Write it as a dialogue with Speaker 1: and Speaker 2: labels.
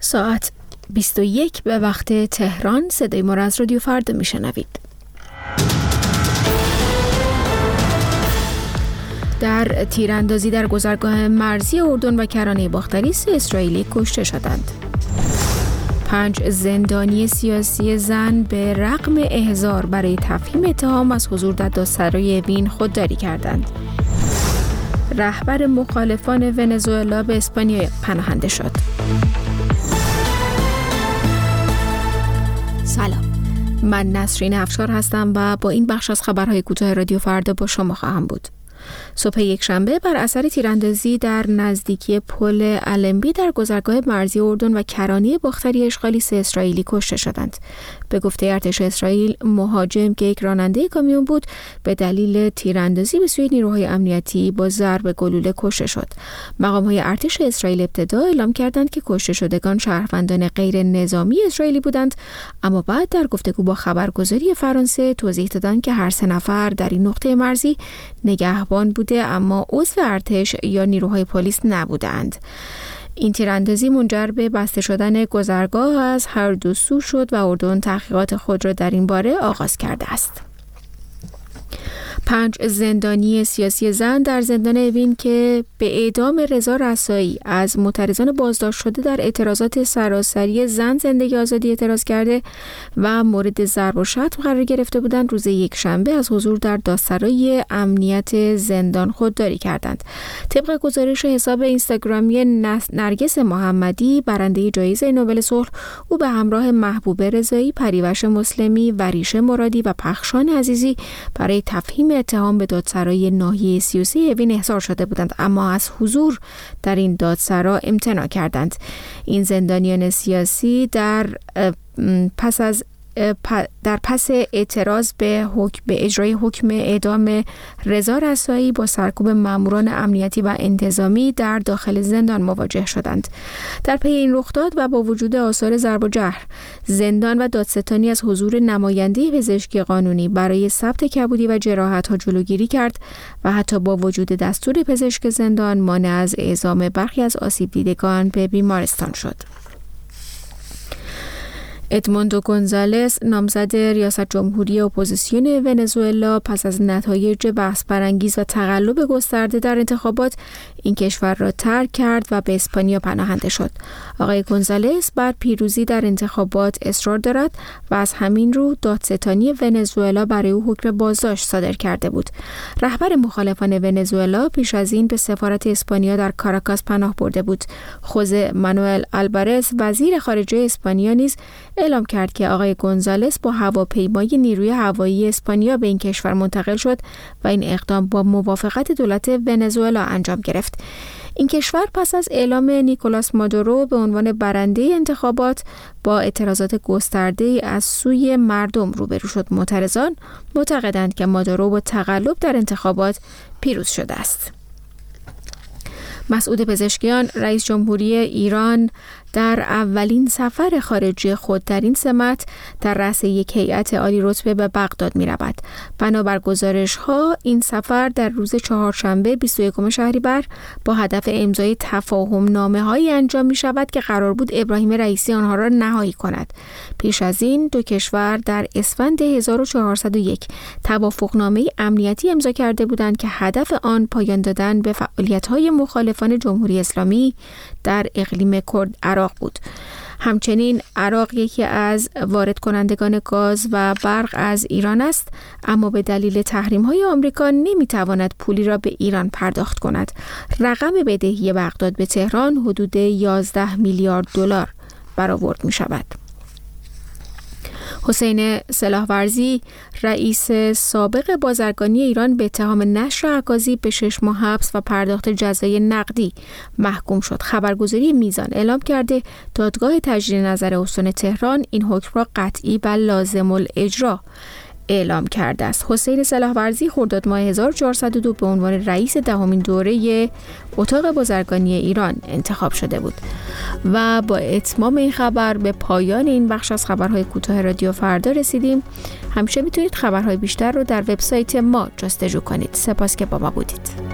Speaker 1: ساعت 21 به وقت تهران. صدای ما را از رادیو فردا میشنوید. در تیراندازی در گذرگاه مرزی اردن و کرانه باختری 3 اسرائیلی کشته شدند. 5 زندانی سیاسی زن به رغم احضار برای تفهیم اتهام از حضور در دادسرای وین خودداری کردند. رهبر مخالفان ونزوئلا به اسپانیا پناهنده شد. سلام، من نسرین افشار هستم و با این بخش از خبرهای کوتاه رادیو فردا با شما خواهم بود. صبح یکشنبه بر اثر تیراندازی در نزدیکی پل المبی در گذرگاه مرزی اردن و کرانه باختری اشغالی 3 اسرائیلی کشته شدند. به گفته ارتش اسرائیل، مهاجم که یک راننده کامیون بود به دلیل تیراندازی به سوی نیروهای امنیتی با ضرب گلوله کشته شد. مقام‌های ارتش اسرائیل ابتدا اعلام کردند که کشته شدگان شهروندان غیر نظامی اسرائیلی بودند، اما بعد در گفتگو با خبرگزاری فرانسه توضیح دادند که هر 3 نفر در این نقطه مرزی نگهبان بوده اما عضو ارتش یا نیروهای پلیس نبودند. این تیراندازی منجر به بسته شدن گذرگاه از هر دو سو شد و اردن تحقیقات خود را در این باره آغاز کرده است. 5 زندانی سیاسی زن در زندان اوین که به اعدام رضا رسایی از معترضان بازداشت شده در اعتراضات سراسری زن زندگی آزادی اعتراض کرده و مورد ضرب و شتم قرار گرفته بودند، روز یکشنبه از حضور در دادسرای امنیت زندان خودداری کردند. طبق گزارش حساب اینستاگرامی نرگس محمدی، برنده جایزه نوبل صلح، او به همراه محبوبه رضایی، پریوش مسلمی، وریشه مرادی و پخشان عزیزی برای تفهیم اتهام به دادسرای ناحیه 33 اوین احضار شده بودند، اما از حضور در این دادسرا امتناع کردند. این زندانیان سیاسی در پس اعتراض به اجرای حکم اعدام رضا رسایی با سرکوب ماموران امنیتی و انتظامی در داخل زندان مواجه شدند. در پی این رخداد و با وجود آثار ضرب و جرح، زندان و دادستانی از حضور نماینده پزشکی قانونی برای ثبت کبودی و جراحت‌ها جلوگیری کرد و حتی با وجود دستور پزشک زندان مانع از اعزام برخی از آسیب دیدگان به بیمارستان شد. ادموندو گونزالس، نامزد ریاست جمهوری اپوزیسیون ونزوئلا، پس از نتایج بحث برانگیز و تقلب گسترده در انتخابات این کشور را ترک کرد و به اسپانیا پناهنده شد. آقای گونزالس بر پیروزی در انتخابات اصرار دارد و از همین رو دادستانی ونزوئلا برای او حکم بازداشت صادر کرده بود. رهبر مخالفان ونزوئلا پیش از این به سفارت اسپانیا در کاراکاس پناه برده بود. خوزه مانوئل آلوارز، وزیر خارجه اسپانیا، نیز اعلام کرد که آقای گونزالس با هواپیمای نیروی هوایی اسپانیا به این کشور منتقل شد و این اقدام با موافقت دولت ونزوئلا انجام گرفت. این کشور پس از اعلام نیکولاس مادورو به عنوان برنده انتخابات با اعتراضات گسترده از سوی مردم روبرو شد. معترضان معتقدند که مادورو با تقلب در انتخابات پیروز شده است. مسعود پزشکیان، رئیس جمهوری ایران، در اولین سفر خارجی خود در این سمت در رأس یک هیئت عالی رتبه به بغداد می رود. بنابر گزارش‌ها این سفر در روز چهارشنبه 21 شهریور با هدف امضای تفاهم نامه‌هایی انجام می شود که قرار بود ابراهیم رئیسی آنها را نهایی کند. پیش از این 2 کشور در اسفند 1401 توافقنامه امنیتی امضا کرده بودند که هدف آن پایان دادن به فعالیت‌های مخالفان جمهوری اسلامی در اقلیم کرد عراق بود. همچنین عراق یکی از وارد کنندگان گاز و برق از ایران است، اما به دلیل تحریم‌های آمریکا نمی‌تواند پولی را به ایران پرداخت کند. رقم بدهی بغداد به تهران حدود 11 میلیارد دلار برآورد می‌شود. حسین سلاحورزی، رئیس سابق بازرگانی ایران، به اتهام نشر اکاذیب به 6 ماه حبس و پرداخت جزای نقدی محکوم شد. خبرگزاری میزان اعلام کرده دادگاه تجدید نظر استان تهران این حکم را قطعی و لازم الاجرا اعلام کرده است. حسین سلاحورزی خرداد ماه 1402 به عنوان رئیس 10مین دوره اتاق بازرگانی ایران انتخاب شده بود. و با اتمام این خبر به پایان این بخش از خبرهای کوتاه رادیو فردا رسیدیم. همیشه میتونید خبرهای بیشتر رو در وبسایت ما جستجو کنید. سپاس که با ما بودید.